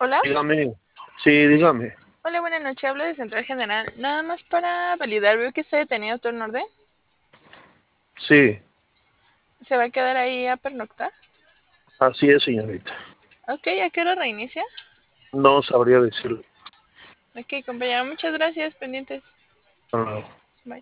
Hola, Dígame, sí, dígame. hola, buenas noches. Hablo de Central General. Nada más para validar, veo que está detenido todo en orden. Sí, ¿Se va a quedar ahí a pernoctar? así es, señorita. Ok, ¿a qué hora reinicia? No sabría decirle. Ok, compañero, muchas gracias, pendientes. Ah,